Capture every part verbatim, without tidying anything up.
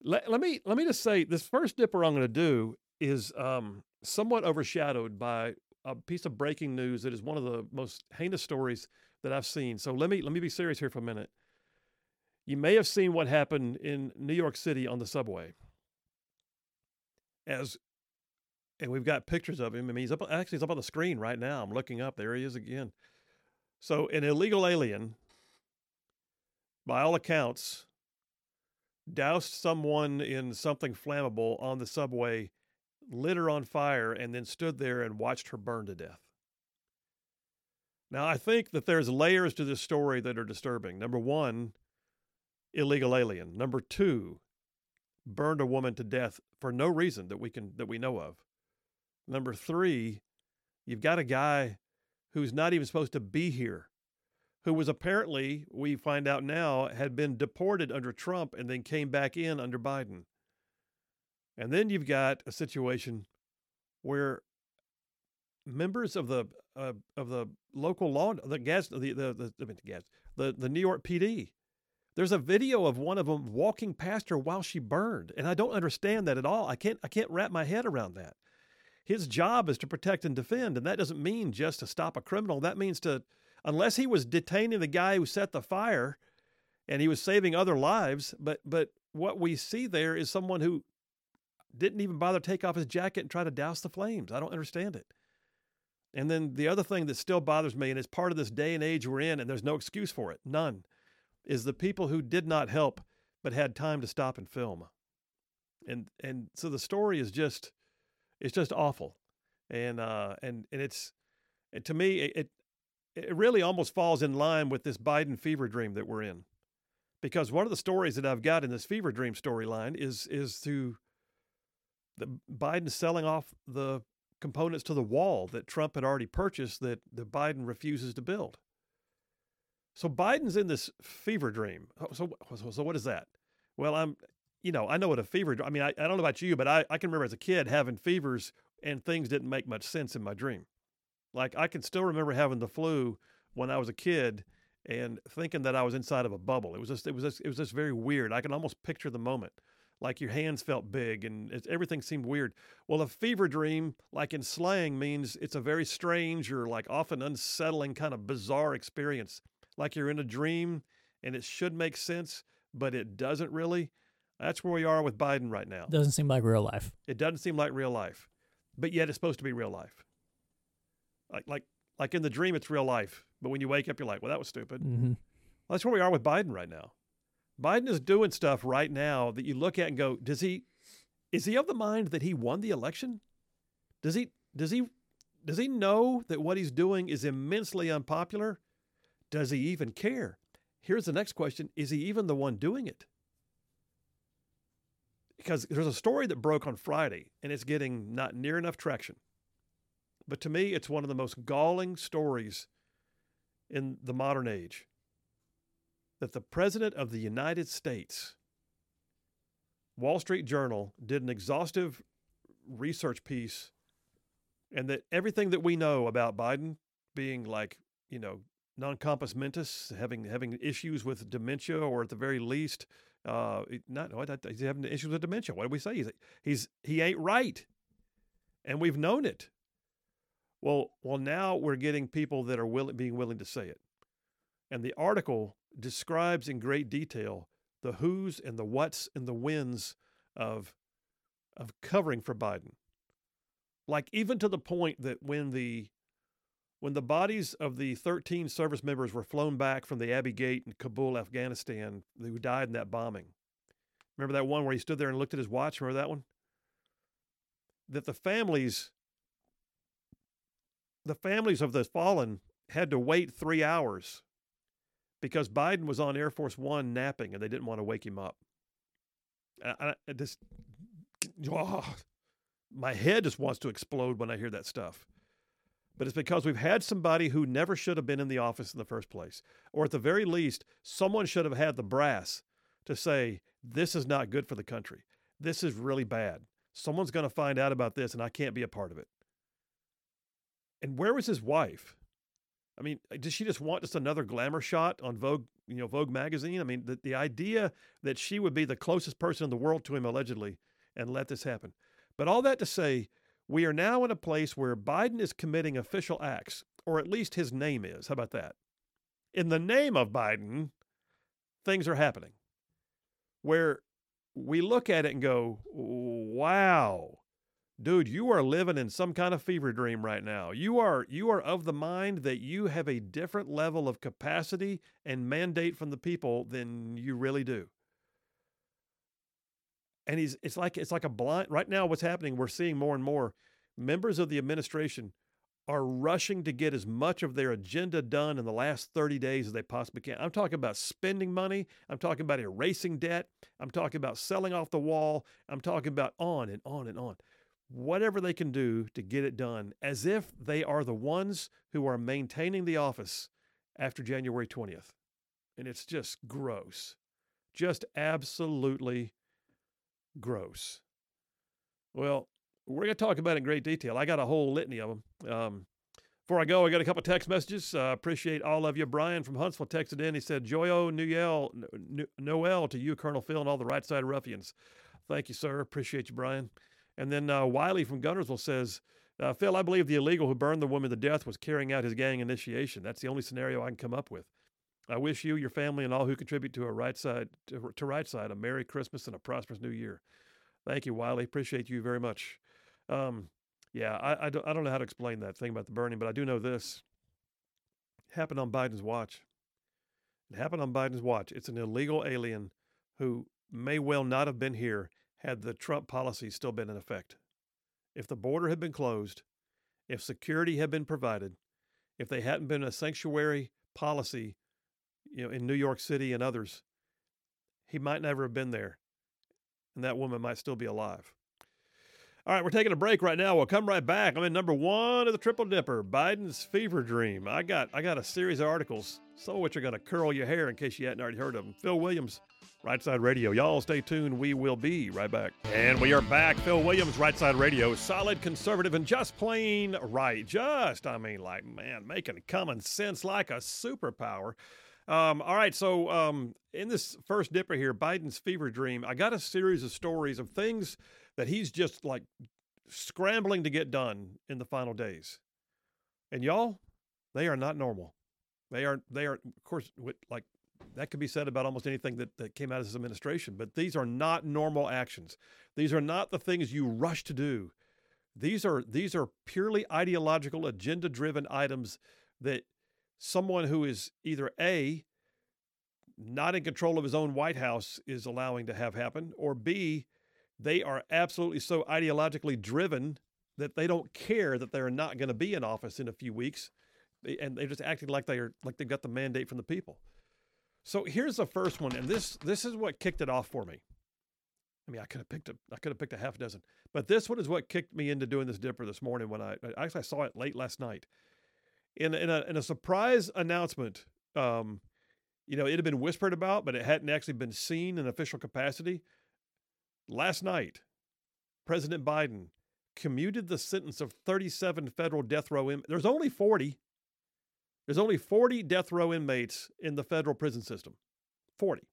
Let, let me let me just say this first dipper I'm going to do is um, somewhat overshadowed by a piece of breaking news that is one of the most heinous stories that I've seen. So let me let me be serious here for a minute. You may have seen what happened in New York City on the subway. As and we've got pictures of him. I mean, he's up actually he's up on the screen right now. I'm looking up. There he is again. So an illegal alien, by all accounts, doused someone in something flammable on the subway, lit her on fire, and then stood there and watched her burn to death. Now, I think that there's layers to this story that are disturbing. Number one, illegal alien. Number two, burned a woman to death for no reason that we can that we know of. Number three, you've got a guy who's not even supposed to be here, who was apparently, we find out now, had been deported under Trump and then came back in under Biden. And then you've got a situation where members of the uh, of the local law, the gas, the the the, the, gas, the the New York P D, there's a video of one of them walking past her while she burned, and I don't understand that at all. I can't I can't wrap my head around that. His job is to protect and defend, and that doesn't mean just to stop a criminal. That means to, unless he was detaining the guy who set the fire, and he was saving other lives. But but what we see there is someone who didn't even bother to take off his jacket and try to douse the flames. I don't understand it. And then the other thing that still bothers me, and it's part of this day and age we're in, and there's no excuse for it, none, is the people who did not help but had time to stop and film. And and so the story is just, it's just awful. And uh, and and it's, and to me, it it really almost falls in line with this Biden fever dream that we're in. Because one of the stories that I've got in this fever dream storyline is is to the Biden selling off the components to the wall that Trump had already purchased that the Biden refuses to build. So Biden's in this fever dream. So, so, so what is that? Well, I'm, you know, I know what a fever, I mean, I, I don't know about you, but I, I can remember as a kid having fevers and things didn't make much sense in my dream. Like I can still remember having the flu when I was a kid and thinking that I was inside of a bubble. It was just, it was just, it was just very weird. I can almost picture the moment. Like your hands felt big and it, everything seemed weird. Well, a fever dream, like in slang, means it's a very strange or like often unsettling kind of bizarre experience. Like you're in a dream and it should make sense, but it doesn't really. That's where we are with Biden right now. Doesn't seem like real life. It doesn't seem like real life, but yet it's supposed to be real life. Like like like in the dream, it's real life, but when you wake up, you're like, well, that was stupid. Mm-hmm. Well, that's where we are with Biden right now. Biden is doing stuff right now that you look at and go, does he, is he of the mind that he won the election? Does he, does he, does he know that what he's doing is immensely unpopular? Does he even care? Here's the next question. Is he even the one doing it? Because there's a story that broke on Friday and it's getting not near enough traction. But to me, it's one of the most galling stories in the modern age. That the President of the United States, Wall Street Journal, did an exhaustive research piece, and that everything that we know about Biden being like, you know, non-compos mentis, having having issues with dementia, or at the very least, uh, not what he's having issues with dementia. What do we say? He's he's he ain't right, and we've known it. Well, well, now we're getting people that are willing, being willing to say it, and the article describes in great detail the who's and the what's and the whens of of covering for Biden. Like even to the point that when the when the bodies of the thirteen service members were flown back from the Abbey Gate in Kabul, Afghanistan, who died in that bombing. Remember that one where he stood there and looked at his watch? Remember that one? That the families the families of the fallen had to wait three hours because Biden was on Air Force One napping and they didn't want to wake him up. I, I just, oh, my head just wants to explode when I hear that stuff. But it's because we've had somebody who never should have been in the office in the first place. Or at the very least, someone should have had the brass to say, this is not good for the country. This is really bad. Someone's going to find out about this and I can't be a part of it. And where was his wife? I mean, does she just want just another glamour shot on Vogue you know, Vogue magazine. I mean, the, the idea that she would be the closest person in the world to him, allegedly, and let this happen. But all that to say, we are now in a place where Biden is committing official acts, or at least his name is. How about that? In the name of Biden, things are happening where we look at it and go, wow, dude, you are living in some kind of fever dream right now. You are you are of the mind that you have a different level of capacity and mandate from the people than you really do. And he's it's like it's like a blind right now. What's happening? We're seeing more and more members of the administration are rushing to get as much of their agenda done in the last thirty days as they possibly can. I'm talking about spending money. I'm talking about erasing debt. I'm talking about selling off the wall. I'm talking about on and on and on. Whatever they can do to get it done, as if they are the ones who are maintaining the office after January twentieth. And it's just gross. Just absolutely gross. Well, we're going to talk about it in great detail. I got a whole litany of them. Um, before I go, I got a couple text messages. I uh, appreciate all of you. Brian from Huntsville texted in. He said, Joyo Noel, Noel to you, Colonel Phil, and all the right side ruffians. Thank you, sir. Appreciate you, Brian. And then uh, Wiley from Gunnersville says, uh, Phil, I believe the illegal who burned the woman to death was carrying out his gang initiation. That's the only scenario I can come up with. I wish you, your family, and all who contribute to a right side to, to right side a Merry Christmas and a prosperous New Year. Thank you, Wiley. Appreciate you very much. Um, yeah, I, I, don't, I don't know how to explain that thing about the burning, but I do know this. It happened on Biden's watch. It happened on Biden's watch. It's an illegal alien who may well not have been here had the Trump policy still been in effect. If the border had been closed, if security had been provided, if they hadn't been a sanctuary policy, you know, in New York City and others, he might never have been there, and that woman might still be alive. All right, we're taking a break right now. We'll come right back. I'm in number one of the Triple Dipper, Biden's Fever Dream. I got I got a series of articles, some of which are going to curl your hair in case you hadn't already heard of them. Phil Williams, Right Side Radio. Y'all stay tuned. We will be right back. And we are back. Phil Williams, Right Side Radio. Solid, conservative, and just plain right. Just, I mean, like, man, making common sense like a superpower. Um, all right, so um, in this first dipper here, Biden's Fever Dream, I got a series of stories of things that he's just like scrambling to get done in the final days. And y'all, they are not normal. They are, they are, of course, like that could be said about almost anything that, that came out of his administration, but these are not normal actions. These are not the things you rush to do. These are, these are purely ideological, agenda-driven items that someone who is either A, not in control of his own White House is allowing to have happen, or B, they are absolutely so ideologically driven that they don't care that they're not going to be in office in a few weeks, and they're just acting like they are like they've got the mandate from the people. So here's the first one, and this this is what kicked it off for me. I mean, I could have picked a I could have picked a half dozen, but this one is what kicked me into doing this dipper this morning when I, I actually saw it late last night. In in a in a surprise announcement, um, you know, it had been whispered about, but it hadn't actually been seen in official capacity. Last night, President Biden commuted the sentence of thirty-seven federal death row inmates. There's only forty. There's only forty death row inmates in the federal prison system. forty.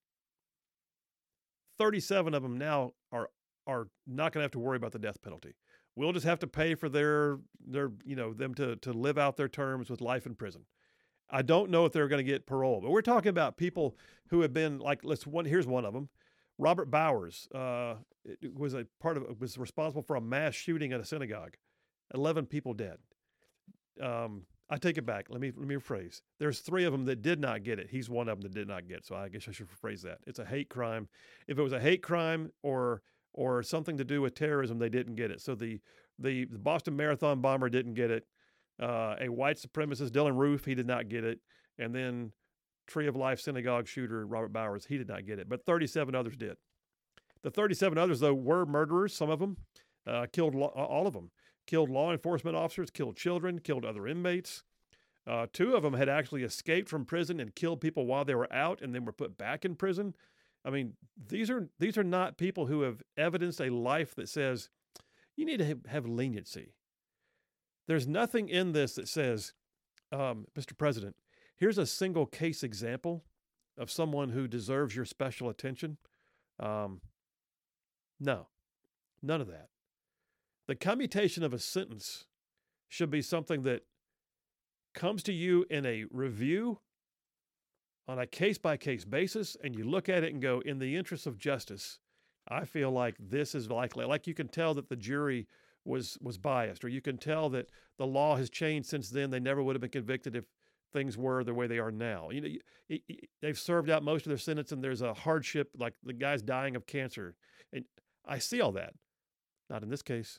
thirty-seven of them now are are not going to have to worry about the death penalty. We'll just have to pay for their their you know them to to live out their terms with life in prison. I don't know if they're going to get parole, but we're talking about people who have been like let's one. Here's one of them. Robert Bowers uh, was a part of was responsible for a mass shooting at a synagogue. Eleven people dead. Um, I take it back. Let me let me rephrase. There's three of them that did not get it. He's one of them that did not get it. So I guess I should rephrase that. It's a hate crime. If it was a hate crime or or something to do with terrorism, they didn't get it. So the the, the Boston Marathon bomber didn't get it. Uh, a white supremacist, Dylan Roof, he did not get it. And then Tree of Life synagogue shooter, Robert Bowers, he did not get it. But thirty-seven others did. The thirty-seven others, though, were murderers, some of them. Uh, killed lo- all of them. Killed law enforcement officers, killed children, killed other inmates. Uh, two of them had actually escaped from prison and killed people while they were out and then were put back in prison. I mean, these are these are not people who have evidenced a life that says, you need to have, have leniency. There's nothing in this that says, um, Mister President, here's a single case example of someone who deserves your special attention? Um, no, none of that. The commutation of a sentence should be something that comes to you in a review on a case-by-case basis, and you look at it and go, in the interest of justice, I feel like this is likely. Like you can tell that the jury was was biased, or you can tell that the law has changed since then. They never would have been convicted if things were the way they are now. You know, you, you, they've served out most of their sentence, and there's a hardship, like the guy's dying of cancer. And I see all that. Not in this case.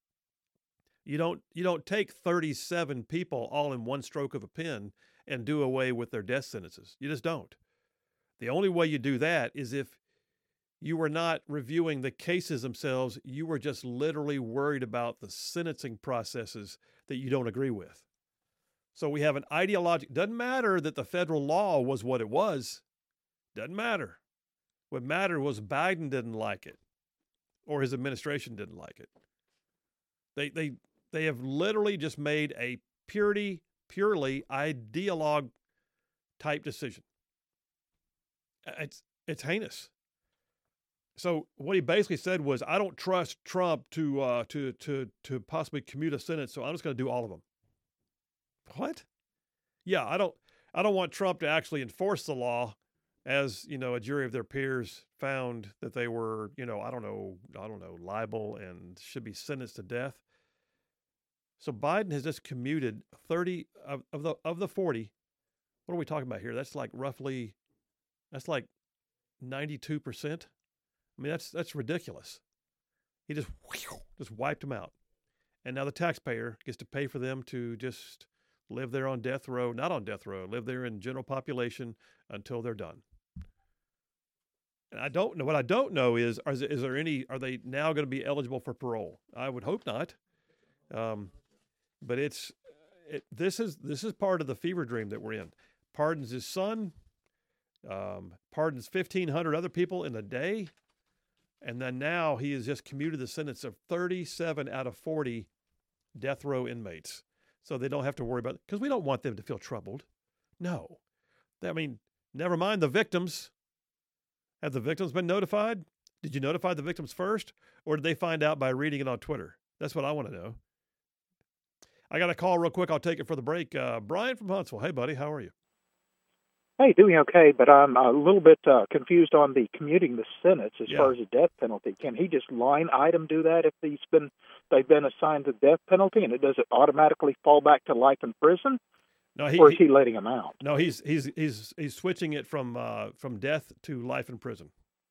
You don't you don't take thirty-seven people all in one stroke of a pen and do away with their death sentences. You just don't. The only way you do that is if you were not reviewing the cases themselves. You were just literally worried about the sentencing processes that you don't agree with. So we have an ideological, doesn't matter that the federal law was what it was. Doesn't matter. What mattered was Biden didn't like it, or his administration didn't like it. They they they have literally just made a purely, purely ideologue type decision. It's it's heinous. So what he basically said was, I don't trust Trump to uh, to to to possibly commute a sentence, so I'm just going to do all of them. What? Yeah, I don't I don't want Trump to actually enforce the law, as you know, a jury of their peers found that they were, you know, I don't know, I don't know, liable and should be sentenced to death. So Biden has just commuted thirty of, of the of the forty. What are we talking about here? That's like roughly, that's like ninety-two percent. I mean, that's that's ridiculous. He just whew, just wiped them out. And now the taxpayer gets to pay for them to just live there on death row, not on death row, live there in general population until they're done. And I don't know, what I don't know is, is, is there any, are they now going to be eligible for parole? I would hope not. Um, but it's, it, this is, this is part of the fever dream that we're in. Pardons his son, um, pardons fifteen hundred other people in a day. And then now he has just commuted the sentence of thirty-seven out of forty death row inmates. So they don't have to worry about it, because we don't want them to feel troubled. No. I mean, never mind the victims. Have the victims been notified? Did you notify the victims first? Or did they find out by reading it on Twitter? That's what I want to know. I got a call real quick. I'll take it for the break. Uh, Brian from Huntsville. Hey, buddy. How are you? Hey, doing okay, but I'm a little bit uh, confused on the commuting the sentence as Yeah. far as the death penalty. Can he just line item do that if he's been they've been assigned the death penalty, and it does it automatically fall back to life in prison, No, he, or is he he letting him out? no, he's he's he's he's switching it from uh, from death to life in prison.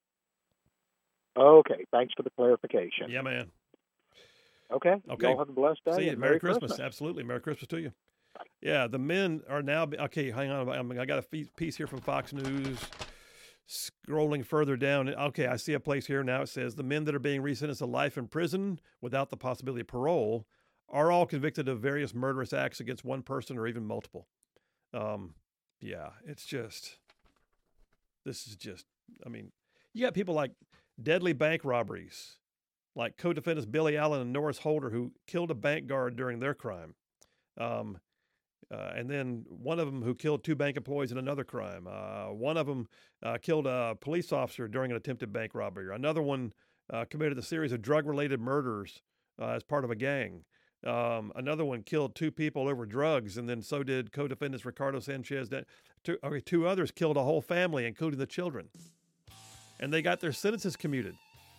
Okay, thanks for the clarification. Yeah, man. Okay, Okay. y'all have a blessed day. See you. and Merry Christmas. Absolutely. Merry Christmas to you. Yeah, the men are now, okay, hang on. I mean, I got a piece here from Fox News. Scrolling further down, okay, I see a place here now. It says the men that are being resentenced to life in prison without the possibility of parole are all convicted of various murderous acts against one person or even multiple. Um, yeah, it's just, this is just, I mean, you got people like deadly bank robberies, like co-defendants Billy Allen and Norris Holder, who killed a bank guard during their crime. Um, Uh, and then one of them who killed two bank employees in another crime. Uh, one of them uh, killed a police officer during an attempted bank robbery. Another one uh, committed a series of drug-related murders uh, as part of a gang. Um, another one killed two people over drugs, and then so did co-defendants Ricardo Sanchez. Two, okay, two others killed a whole family, including the children. And they got their sentences commuted.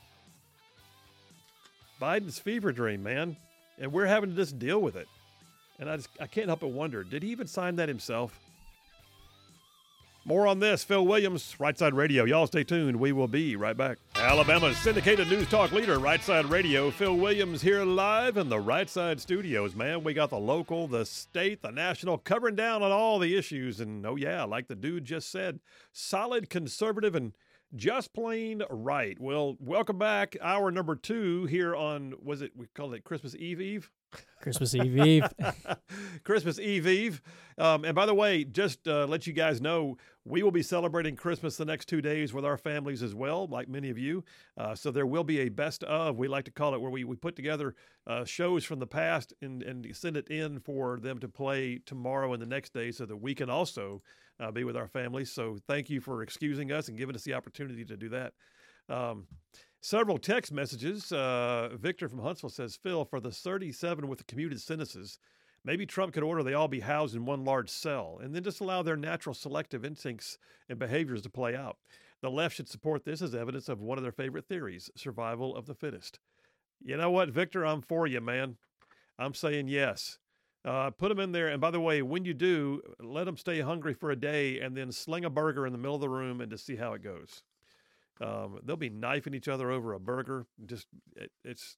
Biden's fever dream, man. And we're having to just deal with it. And I just I can't help but wonder, did he even sign that himself? More on this. Phil Williams, Right Side Radio. Y'all stay tuned. We will be right back. Alabama's syndicated news talk leader, Right Side Radio. Phil Williams here live in the Right Side studios, man. We got the local, the state, the national, covering down on all the issues. And, oh, yeah, like the dude just said, solid, conservative, and just plain right. Well, welcome back. Hour number two here on, was it, we called it Christmas Eve Eve? Christmas Eve Eve. Christmas Eve Eve. Um, and by the way, just uh, let you guys know, we will be celebrating Christmas the next two days with our families as well, like many of you. Uh, so there will be a best of, we like to call it, where we, we put together uh, shows from the past and, and send it in for them to play tomorrow and the next day so that we can also uh, be with our families. So thank you for excusing us and giving us the opportunity to do that. Um, Several text messages. Uh, Victor from Huntsville says, Phil, for the thirty-seven with the commuted sentences, maybe Trump could order they all be housed in one large cell and then just allow their natural selective instincts and behaviors to play out. The left should support this as evidence of one of their favorite theories, survival of the fittest. You know what, Victor? I'm for you, man. I'm saying yes. Uh, put them in there. And by the way, when you do, let them stay hungry for a day and then sling a burger in the middle of the room and just see how it goes. Um, they'll be knifing each other over a burger. Just it, it's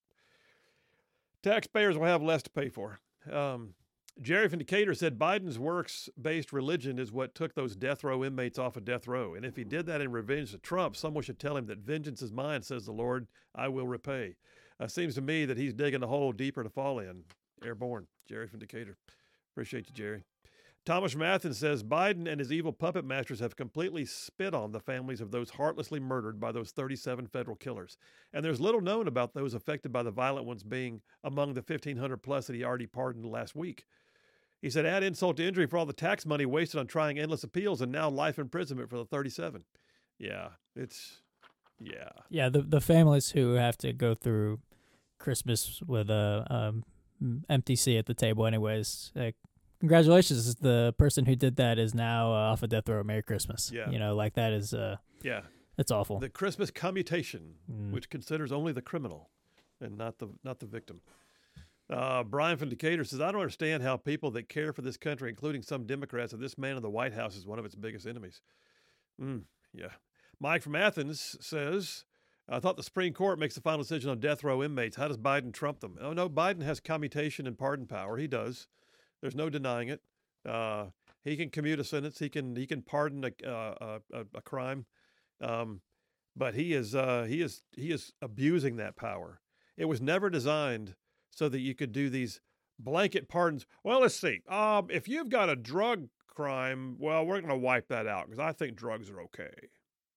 taxpayers will have less to pay for. Um, Jerry from Decatur said Biden's works-based religion is what took those death row inmates off of death row. And if he did that in revenge to Trump, someone should tell him that vengeance is mine, says the Lord, I will repay. Uh, seems to me that he's digging a hole deeper to fall in. Airborne. Jerry from Decatur. Appreciate you, Jerry. Thomas from Athens says, Biden and his evil puppet masters have completely spit on the families of those heartlessly murdered by those thirty-seven federal killers. And there's little known about those affected by the violent ones being among the fifteen hundred plus that he already pardoned last week. He said, add insult to injury for all the tax money wasted on trying endless appeals and now life imprisonment for the thirty-seven. Yeah, it's, yeah. Yeah, the the families who have to go through Christmas with a um, empty seat at the table anyways, like, congratulations. The person who did that is now uh, off of death row. Merry Christmas. Yeah. You know, like that is, uh, yeah, it's awful. The Christmas commutation, mm. which considers only the criminal and not the not the victim. Uh, Brian from Decatur says, I don't understand how people that care for this country, including some Democrats, and this man in the White House is one of its biggest enemies. Mm, yeah. Mike from Athens says, I thought the Supreme Court makes the final decision on death row inmates. How does Biden trump them? Oh, no, Biden has commutation and pardon power. He does. There's no denying it. Uh, he can commute a sentence. He can he can pardon a a, a, a crime, um, but he is uh, he is he is abusing that power. It was never designed so that you could do these blanket pardons. Well, let's see. Um, if you've got a drug crime, well, we're going to wipe that out because I think drugs are okay.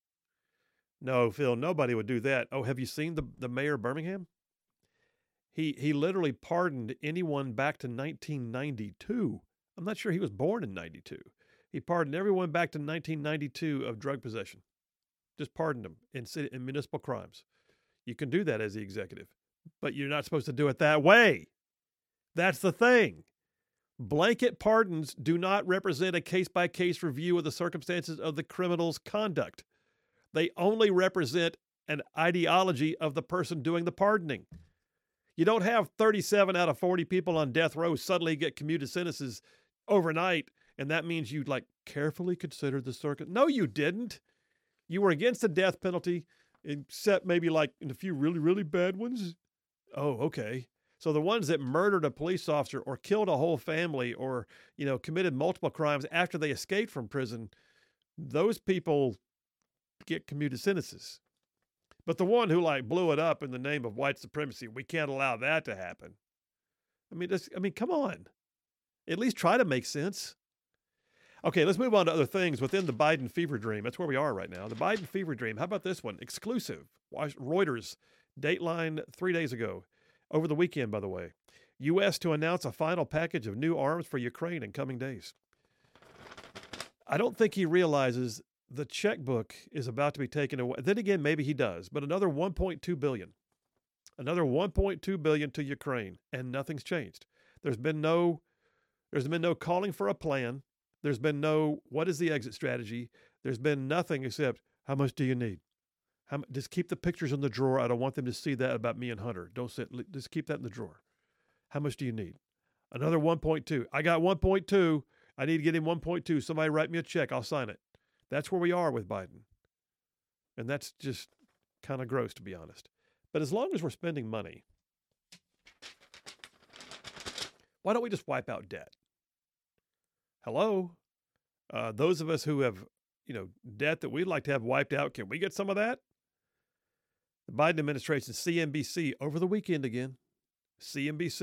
No, Phil, nobody would do that. Oh, have you seen the the mayor of Birmingham? He he literally pardoned anyone back to nineteen ninety-two. I'm not sure he was born in ninety-two. He pardoned everyone back to nineteen ninety-two of drug possession. Just pardoned them in, city, in municipal crimes. You can do that as the executive, but you're not supposed to do it that way. That's the thing. Blanket pardons do not represent a case-by-case review of the circumstances of the criminal's conduct. They only represent an ideology of the person doing the pardoning. You don't have thirty-seven out of forty people on death row suddenly get commuted sentences overnight, and that means you like carefully considered the circuit. No, you didn't. You were against the death penalty, except maybe like in a few really, really bad ones. Oh, okay. So the ones that murdered a police officer or killed a whole family or, you know, committed multiple crimes after they escaped from prison, those people get commuted sentences. But the one who like blew it up in the name of white supremacy, we can't allow that to happen. I mean, this, I mean, come on. At least try to make sense. Okay, let's move on to other things within the Biden fever dream. That's where we are right now. The Biden fever dream. How about this one? Exclusive. Reuters, Dateline three days ago. Over the weekend, by the way. U S to announce a final package of new arms for Ukraine in coming days. I don't think he realizes the checkbook is about to be taken away. Then again, maybe he does. But another one point two billion dollars. Another one point two billion dollars to Ukraine, and nothing's changed. There's been no, there's been no calling for a plan. There's been no, what is the exit strategy? There's been nothing except, how much do you need? How, just keep the pictures in the drawer. I don't want them to see that about me and Hunter. Don't sit, just keep that in the drawer. How much do you need? Another one point two. I got one point two. I need to get him one point two. Somebody write me a check. I'll sign it. That's where we are with Biden. And that's just kind of gross, to be honest. But as long as we're spending money, why don't we just wipe out debt? Hello? Uh, those of us who have, you know, debt that we'd like to have wiped out, can we get some of that? The Biden administration, C N B C, over the weekend again, C N B C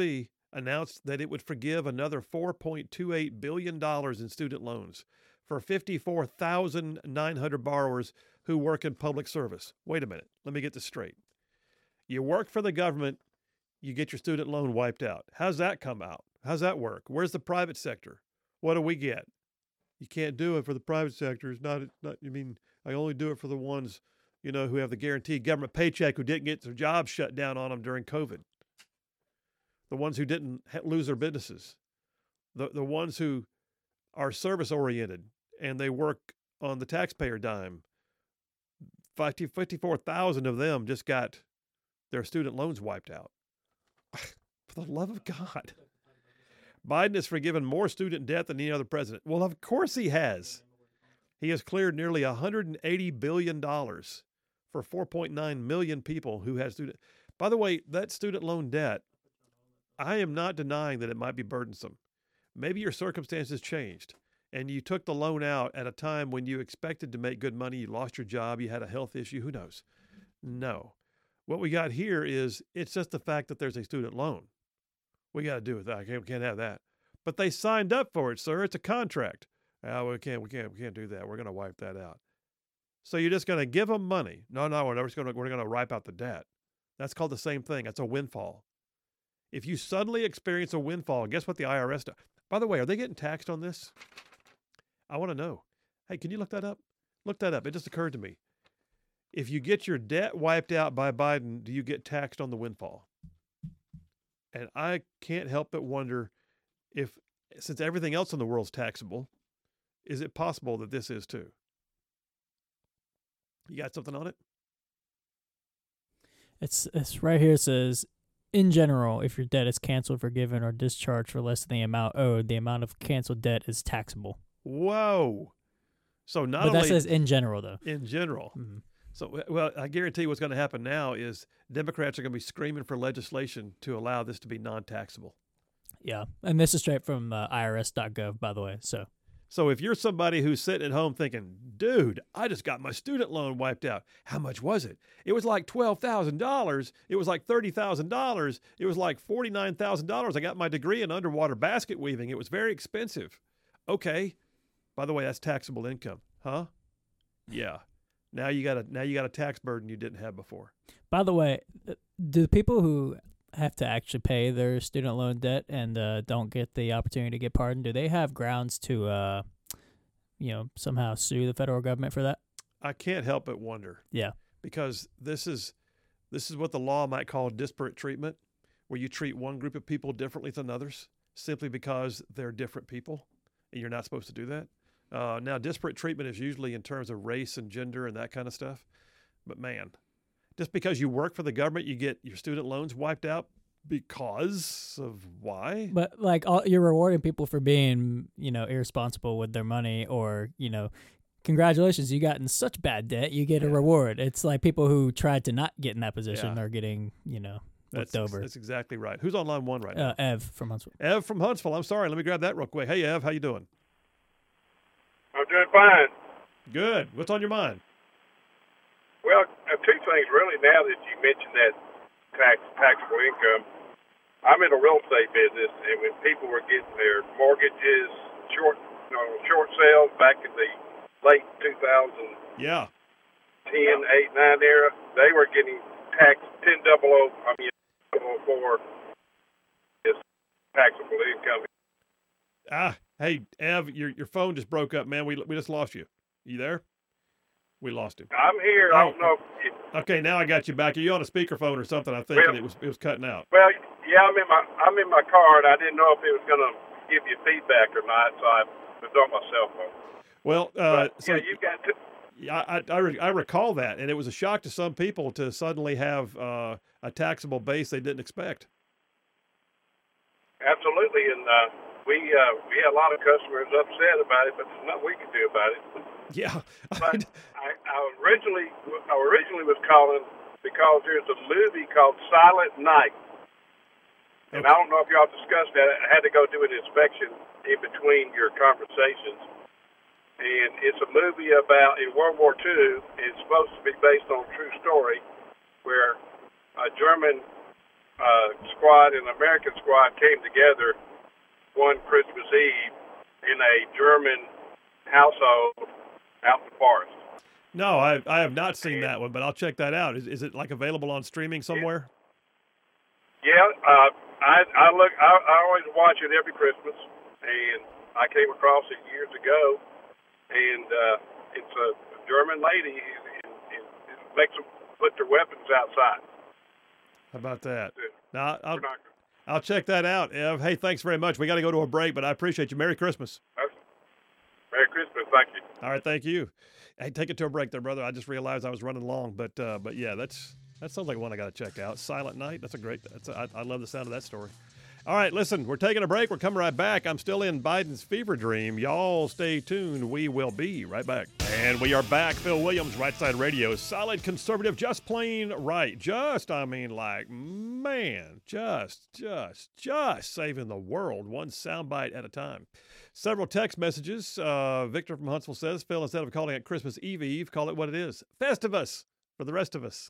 announced that it would forgive another four point two eight billion dollars in student loans for fifty-four thousand nine hundred borrowers who work in public service. Wait a minute. Let me get this straight. You work for the government, you get your student loan wiped out. How's that come out? How's that work? Where's the private sector? What do we get? You can't do it for the private sector. It's not, not, I mean, I only do it for the ones, you know, who have the guaranteed government paycheck, who didn't get their jobs shut down on them during COVID. The ones who didn't lose their businesses. The, the ones who are service oriented and they work on the taxpayer dime. fifty-four thousand of them just got their student loans wiped out. For the love of God. Biden has forgiven more student debt than any other president. Well, of course he has. He has cleared nearly one hundred eighty billion dollars for four point nine million people who had student. By the way, that student loan debt, I am not denying that it might be burdensome. Maybe your circumstances changed and you took the loan out at a time when you expected to make good money. You lost your job. You had a health issue. Who knows? No. What we got here is it's just the fact that there's a student loan. We got to do with that. I can't, we can't have that. But they signed up for it, sir. It's a contract. Oh, we can't, we can't, we can't do that. We're going to wipe that out. So you're just going to give them money. No, no, we're just going to, we're going to wipe out the debt. That's called the same thing. That's a windfall. If you suddenly experience a windfall, guess what the I R S does? By the way, are they getting taxed on this? I want to know. Hey, can you look that up? Look that up. It just occurred to me. If you get your debt wiped out by Biden, do you get taxed on the windfall? And I can't help but wonder if, since everything else in the world is taxable, is it possible that this is too? You got something on it? It's it's right here. It says, in general, if your debt is canceled, forgiven, or discharged for less than the amount owed, the amount of canceled debt is taxable. Whoa. So not but only... that says in general, though. In general. Mm-hmm. So, well, I guarantee you what's going to happen now is Democrats are going to be screaming for legislation to allow this to be non-taxable. Yeah, and this is straight from uh, I R S dot gov, by the way. So, so if you're somebody who's sitting at home thinking, dude, I just got my student loan wiped out. How much was it? It was like twelve thousand dollars. It was like thirty thousand dollars. It was like forty-nine thousand dollars. I got my degree in underwater basket weaving. It was very expensive. Okay. By the way, that's taxable income. Huh? Yeah. Now you got a now you got a tax burden you didn't have before. By the way, do people who have to actually pay their student loan debt and uh, don't get the opportunity to get pardoned, do they have grounds to, uh, you know, somehow sue the federal government for that? I can't help but wonder. Yeah, because this is this is what the law might call disparate treatment, where you treat one group of people differently than others simply because they're different people, and you're not supposed to do that. Uh, now, disparate treatment is usually in terms of race and gender and that kind of stuff. But man, just because you work for the government, you get your student loans wiped out because of why? But like all, you're rewarding people for being, you know, irresponsible with their money, or, you know, congratulations, you got in such bad debt, you get yeah. a reward. It's like people who tried to not get in that position yeah. are getting, you know, looked that's, over. That's exactly right. Who's on line one right now? Uh, Ev from Huntsville. Ev from Huntsville. I'm sorry. Let me grab that real quick. Hey, Ev, how you doing? I'm doing fine. Good. What's on your mind? Well, uh, two things really. Now that you mentioned that tax taxable income, I'm in a real estate business, and when people were getting their mortgages short, you know, short sales back in the late two thousand yeah, ten, eight, nine era, they were getting taxed ten double O. I mean, double for this taxable income. Ah. Hey, Ev, your your phone just broke up, man. We we just lost you. You there? We lost him. I'm here. Oh, I don't know. If, okay, now I got you back. Are you on a speakerphone or something? I think well, and it was it was cutting out. Well, yeah, I'm in my I'm in my car, and I didn't know if it was going to give you feedback or not, so I was on my cell phone. Well, uh, but, so yeah, you got to. Yeah, I I, re- I recall that, and it was a shock to some people to suddenly have uh, a taxable base they didn't expect. Absolutely, and. Uh, We uh, we had a lot of customers upset about it, but there's nothing we can do about it. Yeah. But I, I originally I originally was calling because there's a movie called Silent Night, and okay. I don't know if y'all discussed that. I had to go do an inspection in between your conversations, and it's a movie about in World War Two. It's supposed to be based on a true story, where a German uh, squad and American squad came together one Christmas Eve in a German household out in the forest. No, I I have not seen that one, but I'll check that out. Is is it like available on streaming somewhere? Yeah, uh, I I look. I, I always watch it every Christmas, and I came across it years ago, and uh, it's a German lady, and, and it makes them put their weapons outside. How about that? Yeah. Now I'll We're not- I'll check that out. Ev, hey, thanks very much. We got to go to a break, but I appreciate you. Merry Christmas. Merry Christmas. Thank you. All right, thank you. Hey, take it to a break there, brother. I just realized I was running long, but uh, but yeah, that's that sounds like one I got to check out. Silent Night. That's a great. That's a, I, I love the sound of that story. All right, listen, we're taking a break. We're coming right back. I'm still in Biden's fever dream. Y'all stay tuned. We will be right back. And we are back. Phil Williams, Right Side Radio. Solid conservative, just plain right. Just, I mean, like, man, just, just, just saving the world one soundbite at a time. Several text messages. Uh, Victor from Huntsville says, Phil, instead of calling it Christmas Eve Eve, call it what it is. Festivus for the rest of us.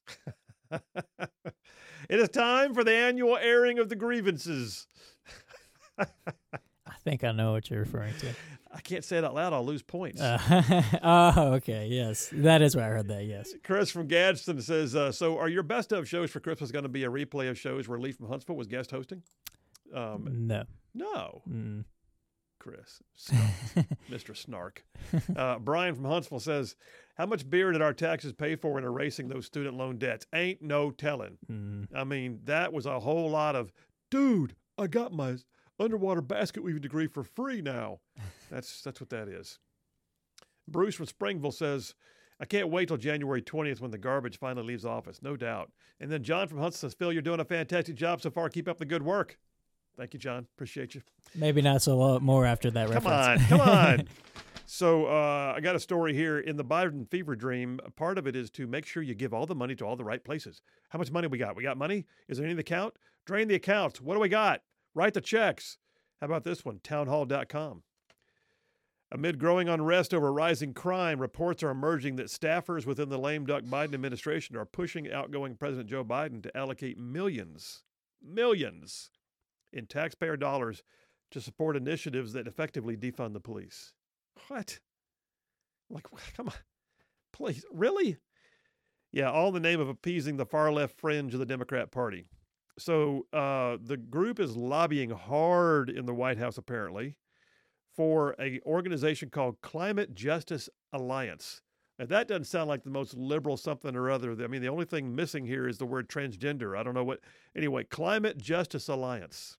It is time for the annual airing of the grievances. I think I know what you're referring to. I can't say it out loud. I'll lose points. Uh, oh, okay. Yes. That is where I heard that. Yes. Chris from Gadsden says, uh, so are your best of shows for Christmas going to be a replay of shows where Lee from Huntsville was guest hosting? Um, No. no. Mm. Chris. Snark. Mister Snark. Uh, Brian from Huntsville says, how much beer did our taxes pay for in erasing those student loan debts? Ain't no telling. Mm. I mean, that was a whole lot of, dude, I got my underwater basket weaving degree for free now. That's that's what that is. Bruce from Springville says, I can't wait till January twentieth when the garbage finally leaves office, no doubt. And then John from Huntsville says, Phil, you're doing a fantastic job so far. Keep up the good work. Thank you, John. Appreciate you. Maybe not so lot more after that Come reference. on, come on. So uh, I got a story here. In the Biden fever dream, part of it is to make sure you give all the money to all the right places. How much money we got? We got money? Is there any in the account? Drain the accounts. What do we got? Write the checks. How about this one? townhall dot com. Amid growing unrest over rising crime, reports are emerging that staffers within the lame duck Biden administration are pushing outgoing President Joe Biden to allocate millions, millions in taxpayer dollars to support initiatives that effectively defund the police. What? Like, come on. Please. Really? Yeah, all in the name of appeasing the far left fringe of the Democrat Party. So uh, the group is lobbying hard in the White House, apparently, for an organization called Climate Justice Alliance. And that doesn't sound like the most liberal something or other. I mean, the only thing missing here is the word transgender. I don't know what. Anyway, Climate Justice Alliance.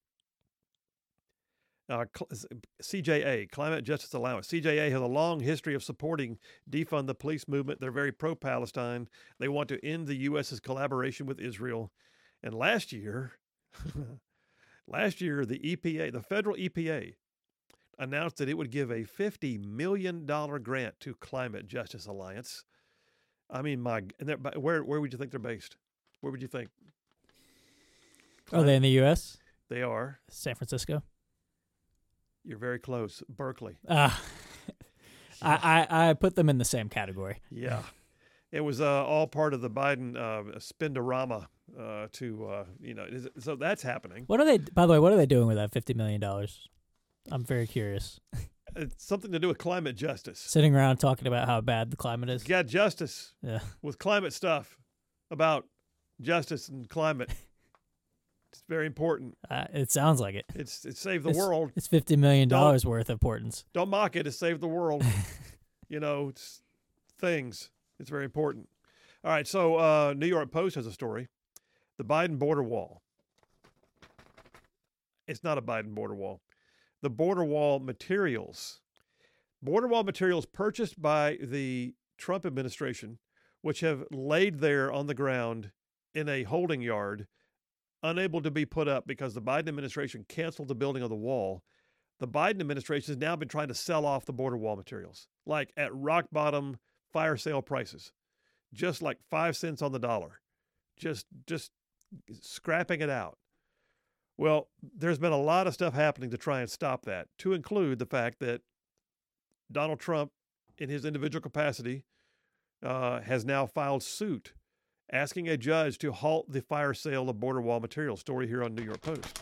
Uh, C J A, Climate Justice Alliance. C J A has a long history of supporting defund the police movement. They're very pro-Palestine. They want to end the U S's collaboration with Israel. And last year, last year, the E P A, the federal E P A, announced that it would give a fifty million dollars grant to Climate Justice Alliance. I mean, my, and where where would you think they're based? Where would you think? Are they in the U S? They are. San Francisco? You're very close. Berkeley. Uh, I, I, I put them in the same category. Yeah. It was uh, all part of the Biden uh, spendorama uh, to, uh, you know, is, so that's happening. What are they, by the way, what are they doing with that fifty million dollars? I'm very curious. It's something to do with climate justice. Sitting around talking about how bad the climate is. You got justice Yeah. with climate stuff about justice and climate. It's very important. Uh, it sounds like it. It's it saved the It's- world. It's fifty million dollars worth of importance. Don't mock it. It saved the world. You know, it's things. It's very important. All right. So uh, New York Post has a story. The Biden border wall. It's not a Biden border wall. The border wall materials. Border wall materials purchased by the Trump administration, which have laid there on the ground in a holding yard, unable to be put up because the Biden administration canceled the building of the wall. The Biden administration has now been trying to sell off the border wall materials, like at rock bottom fire sale prices, just like five cents on the dollar, just just scrapping it out. Well, there's been a lot of stuff happening to try and stop that, to include the fact that Donald Trump, in his individual capacity, uh, has now filed suit asking a judge to halt the fire sale of border wall materials. Story here on New York Post.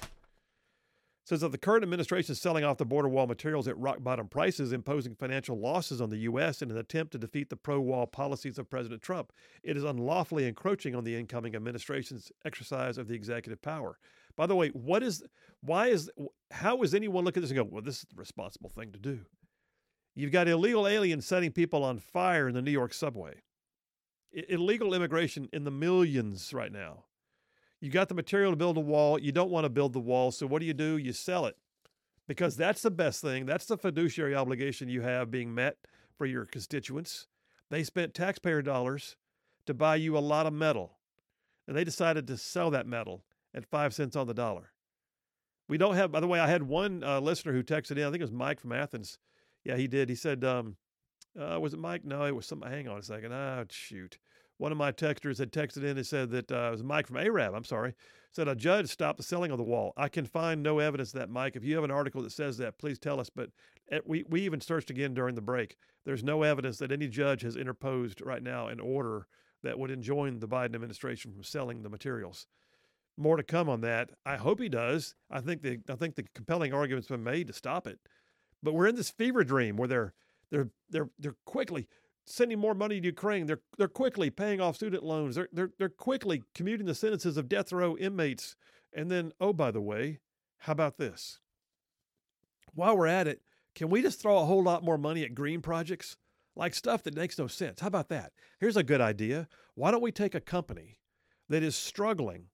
Says that the current administration is selling off the border wall materials at rock bottom prices, imposing financial losses on the U S in an attempt to defeat the pro-wall policies of President Trump. It is unlawfully encroaching on the incoming administration's exercise of the executive power. By the way, what is, why is, how is anyone look at this and go, well, this is the responsible thing to do? You've got illegal aliens setting people on fire in the New York subway. I- illegal immigration in the millions right now. You got the material to build a wall. You don't want to build the wall. So what do you do? You sell it because that's the best thing. That's the fiduciary obligation you have being met for your constituents. They spent taxpayer dollars to buy you a lot of metal, and they decided to sell that metal at five cents on the dollar. We don't have, by the way, I had one uh, listener who texted in. I think it was Mike from Athens. Yeah, he did. He said, um, uh, was it Mike? No, it was some, hang on a second. Ah, shoot. One of my texters had texted in and said that uh, it was Mike from Arab, I'm sorry, said a judge stopped the selling of the wall. I can find no evidence of that, Mike. If you have an article that says that, please tell us. But at, we, we even searched again during the break. There's no evidence that any judge has interposed right now an order that would enjoin the Biden administration from selling the materials. More to come on that. I hope he does. I think the I think the compelling argument's been made to stop it. But we're in this fever dream where they're they're they're they're quickly sending more money to Ukraine. They're they're quickly paying off student loans. They're they're they're quickly commuting the sentences of death row inmates. And then, oh, by the way, how about this? While we're at it, can we just throw a whole lot more money at green projects? Like stuff that makes no sense. How about that? Here's a good idea. Why don't we take a company that is struggling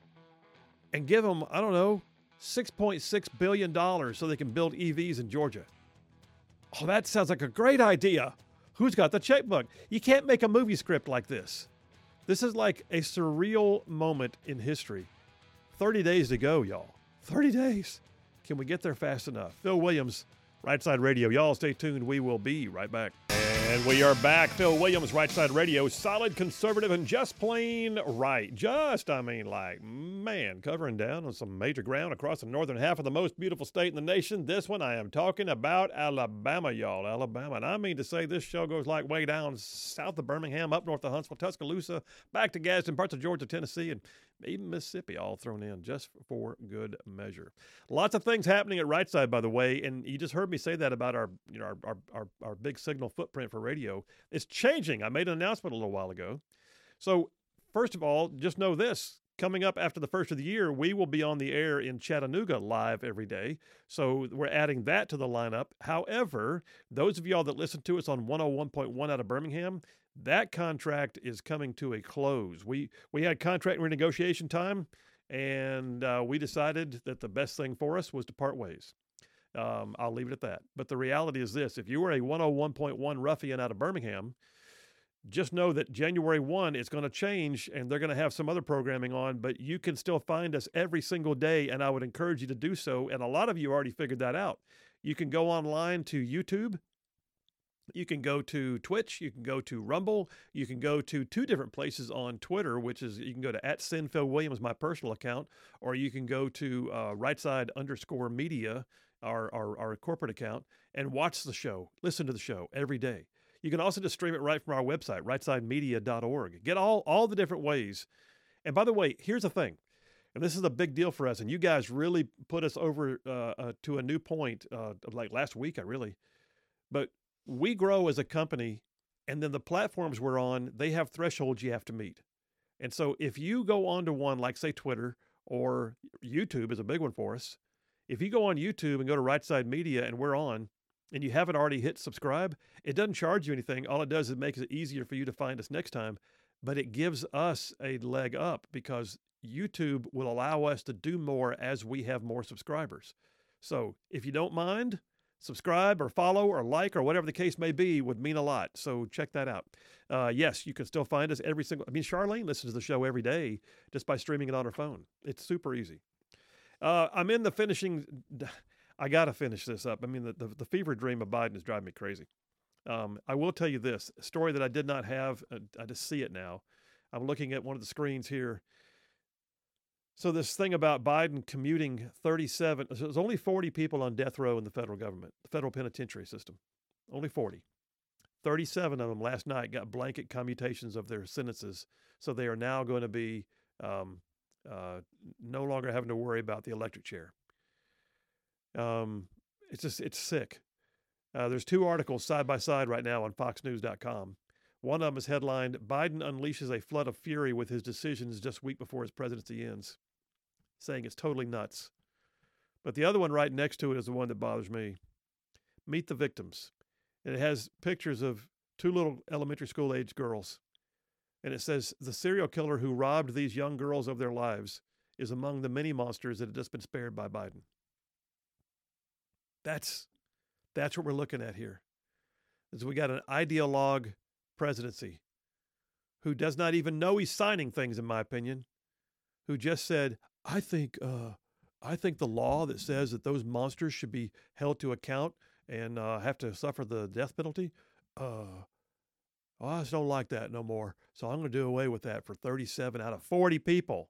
and give them, I don't know, six point six billion dollars so they can build E Vs in Georgia? Oh, that sounds like a great idea. Who's got the checkbook? You can't make a movie script like this. This is like a surreal moment in history. thirty days to go, y'all. thirty days. Can we get there fast enough? Phil Williams, Right Side Radio. Y'all stay tuned. We will be right back. And we are back. Phil Williams, Right Side Radio. Solid, conservative, and just plain right. Just, I mean, like, man, covering down on some major ground across the northern half of the most beautiful state in the nation. This one, I am talking about Alabama, y'all. Alabama. And I mean to say this show goes like way down south of Birmingham, up north of Huntsville, Tuscaloosa, back to Gadsden, parts of Georgia, Tennessee, and even Mississippi, all thrown in just for good measure. Lots of things happening at Right Side, by the way, and you just heard me say that about our, you know, our, our, our, our big signal footprint for radio. It's changing. I made an announcement a little while ago. So first of all, just know this. Coming up after the first of the year, we will be on the air in Chattanooga live every day. So we're adding that to the lineup. However, those of y'all that listen to us on one oh one point one out of Birmingham, that contract is coming to a close. We we had contract renegotiation time, and uh, we decided that the best thing for us was to part ways. Um, I'll leave it at that. But the reality is this. If you were a one oh one point one ruffian out of Birmingham, just know that January first it's going to change, and they're going to have some other programming on, but you can still find us every single day, and I would encourage you to do so. And a lot of you already figured that out. You can go online to YouTube. You can go to Twitch. You can go to Rumble. You can go to two different places on Twitter, which is you can go to at Sin Phil Williams, my personal account, or you can go to uh, rightside underscore media, our, our, our corporate account, and watch the show. Listen to the show every day. You can also just stream it right from our website, right side media dot org. Get all, all the different ways. And by the way, here's the thing, and this is a big deal for us, and you guys really put us over uh, uh, to a new point, uh, like last week, I really. But we grow as a company, and then the platforms we're on, they have thresholds you have to meet. And so if you go onto one like, say, Twitter or YouTube is a big one for us. If you go on YouTube and go to Right Side Media and we're on, and you haven't already hit subscribe, it doesn't charge you anything. All it does is make it easier for you to find us next time, but it gives us a leg up because YouTube will allow us to do more as we have more subscribers. So if you don't mind, subscribe or follow or like or whatever the case may be would mean a lot. So check that out. Uh, yes, you can still find us every single, I mean, Charlene listens to the show every day just by streaming it on her phone. It's super easy. Uh, I'm in the finishing, I got to finish this up. I mean, the, the, the fever dream of Biden is driving me crazy. Um, I will tell you this, a story that I did not have, uh, I just see it now. I'm looking at one of the screens here. So this thing about Biden commuting thirty-seven, so there's only forty people on death row in the federal government, the federal penitentiary system, only forty. thirty-seven of them last night got blanket commutations of their sentences. So they are now going to be um, uh, no longer having to worry about the electric chair. Um, it's just, it's sick. Uh, there's two articles side by side right now on fox news dot com. One of them is headlined, Biden unleashes a flood of fury with his decisions just a week before his presidency ends, saying it's totally nuts. But the other one right next to it is the one that bothers me. Meet the victims. And it has pictures of two little elementary school age girls. And it says, the serial killer who robbed these young girls of their lives is among the many monsters that have just been spared by Biden. That's, that's what we're looking at here. Is we got an ideologue presidency who does not even know he's signing things, in my opinion, who just said, I think, uh, I think the law that says that those monsters should be held to account and uh, have to suffer the death penalty, uh, oh, I just don't like that no more. So I'm going to do away with that for thirty-seven out of forty people.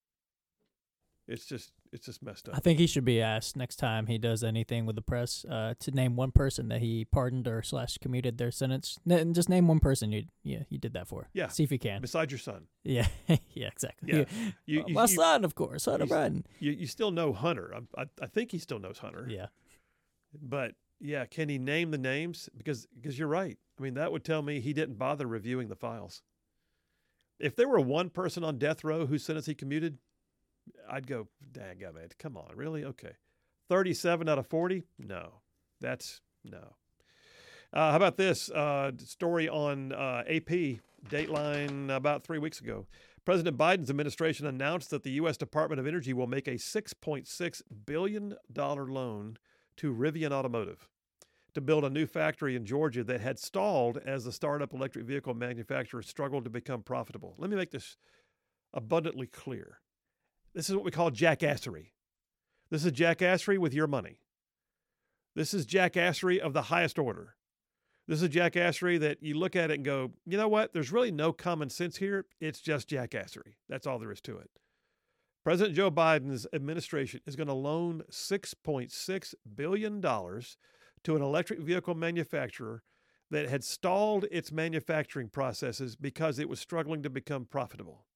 It's just, it's just messed up. I think he should be asked next time he does anything with the press uh, to name one person that he pardoned or slash commuted their sentence. N- just name one person you yeah you did that for. Yeah. See if you can. Besides your son. Yeah. yeah. Exactly. Yeah. You, You, uh, you, my you, son, of course, Hunter you, Biden. You, you still know Hunter. I, I, I think he still knows Hunter. Yeah. But yeah, can he name the names? Because because you're right. I mean, that would tell me he didn't bother reviewing the files. If there were one person on death row whose sentence he commuted, I'd go, dadgummit, come on, really? Okay. thirty-seven out of forty? No. That's, no. Uh, how about this uh, story on uh, A P, Dateline about three weeks ago? President Biden's administration announced that the U S Department of Energy will make a six point six billion dollars loan to Rivian Automotive to build a new factory in Georgia that had stalled as the startup electric vehicle manufacturer struggled to become profitable. Let me make this abundantly clear. This is what we call jackassery. This is jackassery with your money. This is jackassery of the highest order. This is jackassery that you look at it and go, you know what? There's really no common sense here. It's just jackassery. That's all there is to it. President Joe Biden's administration is going to loan six point six billion dollars to an electric vehicle manufacturer that had stalled its manufacturing processes because it was struggling to become profitable.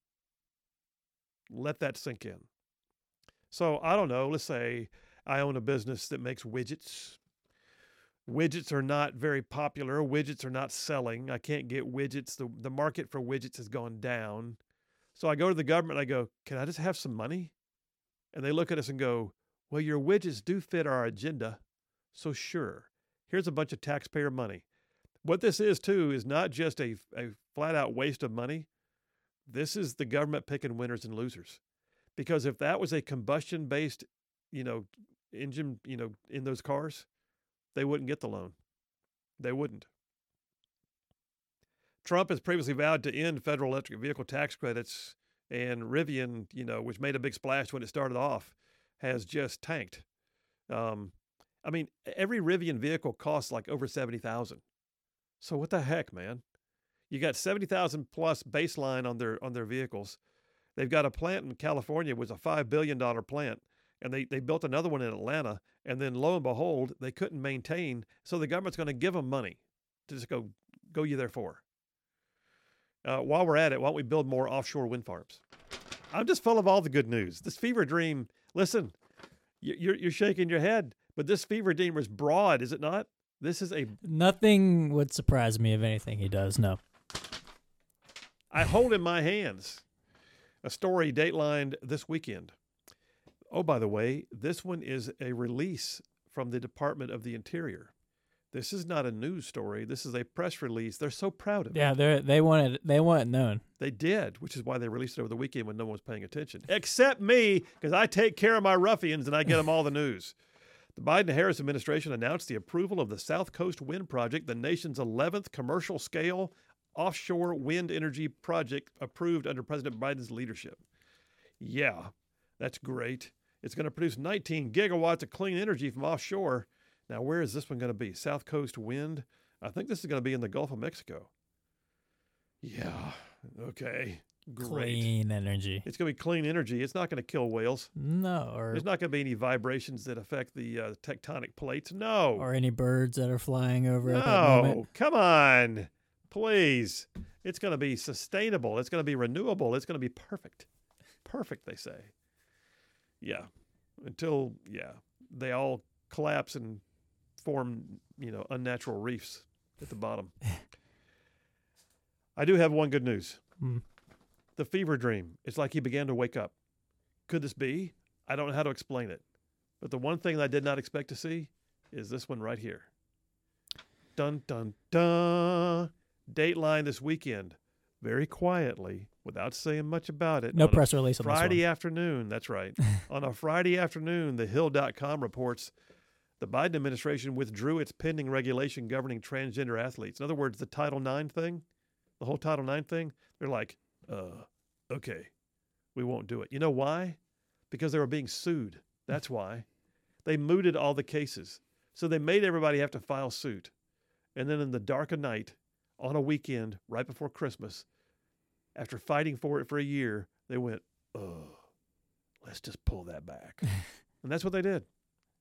Let that sink in. So I don't know, let's say I own a business that makes widgets. Widgets are not very popular. Widgets are not selling. I can't get widgets. The, the market for widgets has gone down. So I go to the government and I go, can I just have some money? And they look at us and go, well, your widgets do fit our agenda. So sure, here's a bunch of taxpayer money. What this is too is not just a, a flat out waste of money. This is the government picking winners and losers. Because if that was a combustion-based, you know, engine, you know, in those cars, they wouldn't get the loan. They wouldn't. Trump has previously vowed to end federal electric vehicle tax credits, and Rivian, you know, which made a big splash when it started off, has just tanked. Um, I mean, every Rivian vehicle costs like over seventy thousand dollars. So what the heck, man? You got seventy thousand plus baseline on their on their vehicles. They've got a plant in California, was a five billion dollars plant, and they, they built another one in Atlanta, and then lo and behold, they couldn't maintain, so the government's going to give them money to just go, go you therefore. Uh, while we're at it, why don't we build more offshore wind farms? I'm just full of all the good news. This fever dream, listen, you're, you're shaking your head, but this fever dream is broad, is it not? This is a... Nothing would surprise me if anything he does, no. I hold in my hands a story datelined this weekend. Oh, by the way, this one is a release from the Department of the Interior. This is not a news story. This is a press release. They're so proud of it. Yeah, they they want it. They want it known. They did, which is why they released it over the weekend when no one was paying attention, except me, because I take care of my ruffians and I get them all the news. The Biden-Harris administration announced the approval of the South Coast Wind Project, the nation's eleventh commercial-scale offshore wind energy project approved under President Biden's leadership. Yeah, that's great. It's going to produce nineteen gigawatts of clean energy from offshore. Now, where is this one going to be? South Coast Wind? I think this is going to be in the Gulf of Mexico. Yeah, okay. Great. Clean energy. It's going to be clean energy. It's not going to kill whales. No, or There's not going to be any vibrations that affect the uh, tectonic plates. No. or any birds that are flying over at that moment. No. Come on. Please. It's going to be sustainable. It's going to be renewable. It's going to be perfect. Perfect, they say. Yeah. Until, yeah, they all collapse and form, you know, unnatural reefs at the bottom. I do have one good news. Mm. The fever dream. It's like he began to wake up. Could this be? I don't know how to explain it. But the one thing that I did not expect to see is this one right here. Dun, dun, dun. Dateline this weekend. Very quietly, without saying much about it. No on a press release on Friday this one. afternoon. That's right. On a Friday afternoon, the Hill dot com reports the Biden administration withdrew its pending regulation governing transgender athletes. In other words, the Title nine thing, the whole Title nine thing, they're like, uh, okay, we won't do it. You know why? Because they were being sued. That's why. They mooted all the cases. So they made everybody have to file suit. And then in the dark of night, on a weekend, right before Christmas, after fighting for it for a year, they went, oh, let's just pull that back. And that's what they did.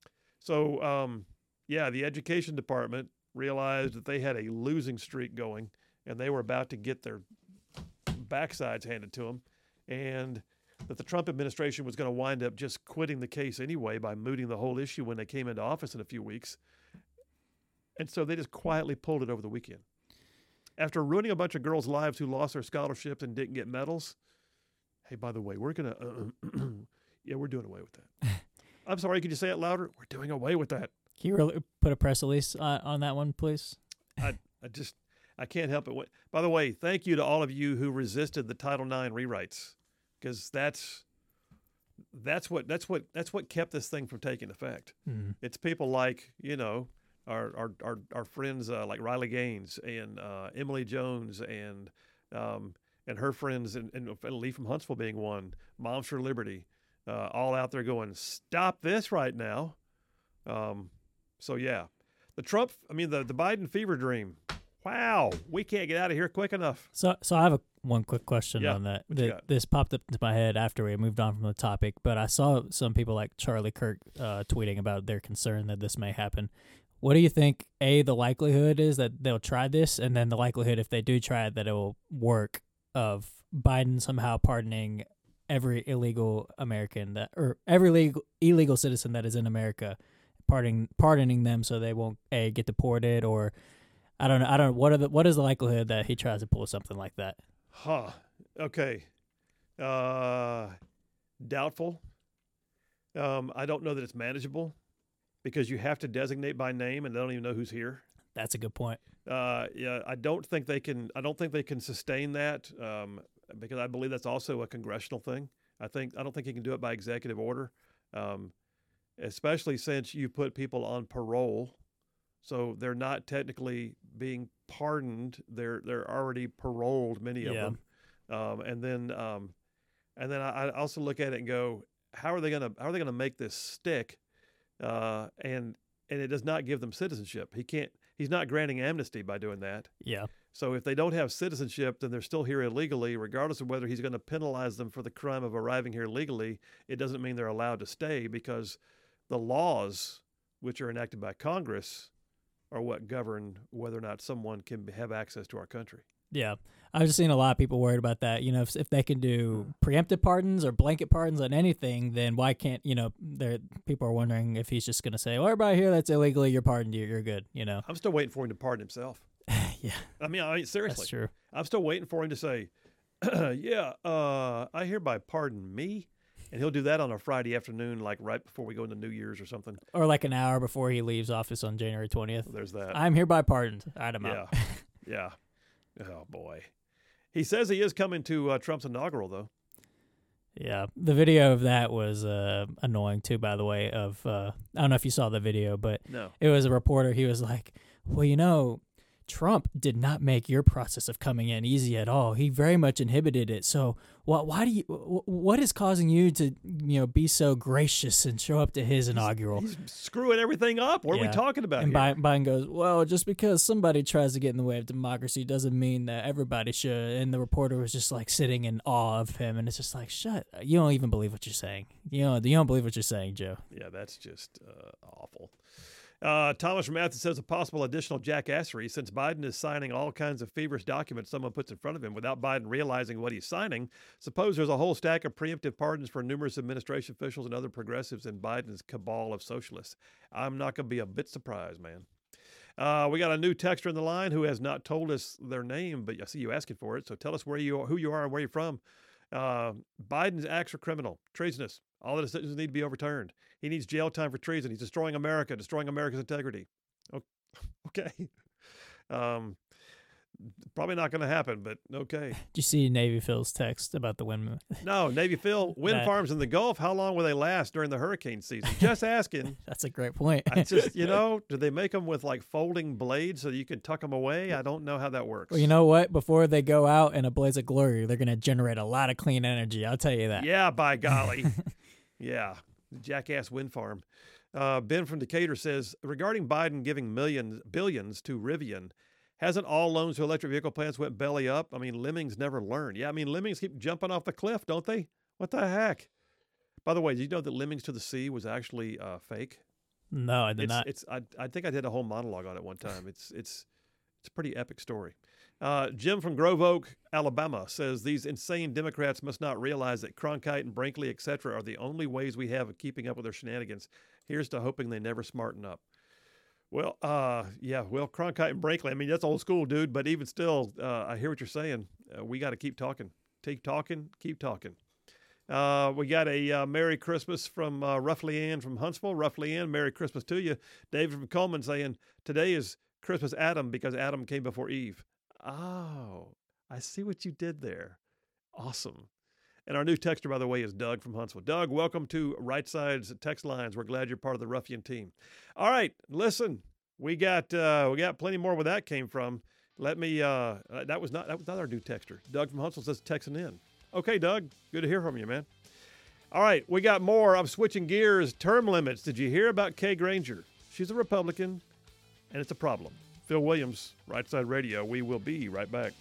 So, um, yeah, the education department realized that they had a losing streak going, and they were about to get their backsides handed to them, and that the Trump administration was going to wind up just quitting the case anyway by mooting the whole issue when they came into office in a few weeks. And so they just quietly pulled it over the weekend. After ruining a bunch of girls' lives who lost their scholarships and didn't get medals, hey, by the way, we're going to, uh, yeah, we're doing away with that. I'm sorry, could you say it louder? We're doing away with that. Can you really put a press release uh, on that one, please? I, I just, I can't help it. By the way, thank you to all of you who resisted the Title nine rewrites, because that's, that's what, that's what, that's what kept this thing from taking effect. Mm. It's people like, you know, our our our, our friends uh, like Riley Gaines and uh, Emily Jones and um, and her friends and, and Lee from Huntsville being one, Moms for Liberty, uh, all out there going, stop this right now. Um, so yeah, the Trump, I mean the the Biden fever dream. Wow, we can't get out of here quick enough. So, so I have a one quick question Yeah, on that. what you Th- got? This popped up into my head after we moved on from the topic, but I saw some people like Charlie Kirk uh, tweeting about their concern that this may happen. What do you think, A, the likelihood is that they'll try this, and then the likelihood, if they do try it, that it will work, of Biden somehow pardoning every illegal American, that or every legal, illegal citizen that is in America, pardoning, pardoning them so they won't, A, get deported, or I don't know. I don't know. What are the, what is the likelihood that he tries to pull something like that? Huh. Okay. Uh, doubtful. Um, I don't know that it's manageable because you have to designate by name and they don't even know who's here. That's a good point. Uh, yeah, I don't think they can. I don't think they can sustain that um, because I believe that's also a congressional thing. I think I don't think you can do it by executive order, um, especially since you put people on parole, so they're not technically being pardoned. They're they're already paroled, many of Yeah. them, um, and then um, and then I, I also look at it and go, how are they gonna how are they gonna make this stick? Uh, and and it does not give them citizenship. He can't. He's not granting amnesty by doing that. Yeah. So if they don't have citizenship, then they're still here illegally, regardless of whether he's going to penalize them for the crime of arriving here legally. It doesn't mean they're allowed to stay because the laws, which are enacted by Congress, are what govern whether or not someone can have access to our country. Yeah. I've just seen a lot of people worried about that. You know, if if they can do preemptive pardons or blanket pardons on anything, then why can't, you know, there people are wondering if he's just going to say, well, everybody here that's illegally, you're pardoned, you're, you're good, you know. I'm still waiting for him to pardon himself. Yeah. I mean, I mean seriously. That's true. I'm still waiting for him to say, yeah, uh, I hereby pardon me. And he'll do that on a Friday afternoon, like right before we go into New Year's or something. Or like an hour before he leaves office on January twentieth. There's that. I'm hereby pardoned. All right, I'm yeah. out. Yeah. Oh, boy. He says he is coming to uh, Trump's inaugural, though. Yeah, the video of that was uh, annoying too. By the way, of uh, I don't know if you saw the video, but No. it was a reporter. He was like, "Well, you know, Trump did not make your process of coming in easy at all. He very much inhibited it. So, why, why do you? What is causing you to, you know, be so gracious and show up to his inaugural? He's, he's screwing everything up. What yeah. are we talking about and here? And Biden goes, well, just because somebody tries to get in the way of democracy doesn't mean that everybody should. And the reporter was just like sitting in awe of him, and it's just like, shut! You don't even believe what you're saying. You know, you don't believe what you're saying, Joe. Yeah, that's just uh, awful. Uh, Thomas from Athens says a possible additional jackassery since Biden is signing all kinds of feverish documents someone puts in front of him without Biden realizing what he's signing. Suppose there's a whole stack of preemptive pardons for numerous administration officials and other progressives in Biden's cabal of socialists. I'm not going to be a bit surprised, man. Uh, we got a new texter in the line who has not told us their name, but I see you asking for it. So tell us where you are, who you are, and where you're from. Uh, Biden's acts are criminal, treasonous. All the decisions need to be overturned. He needs jail time for treason. He's destroying America, destroying America's integrity. Okay. Um, probably not going to happen, but okay. Did you see Navy Phil's text about the wind? No, Navy Phil, wind that, farms in the Gulf, how long will they last during the hurricane season? Just asking. That's a great point. I just, you know, do they make them with like folding blades so you can tuck them away? I don't know how that works. Well, you know what? Before they go out in a blaze of glory, they're going to generate a lot of clean energy. I'll tell you that. Yeah, by golly. Yeah, jackass wind farm. Uh, Ben from Decatur says, regarding Biden giving millions, billions to Rivian, hasn't all loans to electric vehicle plants went belly up? I mean, lemmings never learn. Yeah, I mean, lemmings keep jumping off the cliff, don't they? What the heck? By the way, did you know that Lemmings to the Sea was actually uh, fake? No, I did it's, not. It's I, I think I did a whole monologue on it one time. It's it's it's a pretty epic story. Uh, Jim from Grove Oak, Alabama, says these insane Democrats must not realize that Cronkite and Brinkley, et cetera, are the only ways we have of keeping up with their shenanigans. Here's to hoping they never smarten up. Well, uh, yeah, well, Cronkite and Brinkley, I mean, that's old school, dude, but even still, uh, I hear what you're saying. Uh, we got to keep talking. Keep talking, keep talking. Uh, we got a uh, Merry Christmas from uh, Roughly Ann from Huntsville. Roughly Ann, Merry Christmas to you. David from Coleman saying, today is Christmas Adam because Adam came before Eve. Oh, I see what you did there. Awesome. And our new texter, by the way, is Doug from Huntsville. Doug, welcome to Right Side's Text Lines. We're glad you're part of the Ruffian team. All right, listen, we got uh, we got plenty more where that came from. Let me. Uh, that was not that was not our new texter. Doug from Huntsville says texting in. Okay, Doug, good to hear from you, man. All right, we got more. I'm switching gears. Term limits. Did you hear about Kay Granger? She's a Republican, and it's a problem. Phil Williams, Right Side Radio. We will be right back.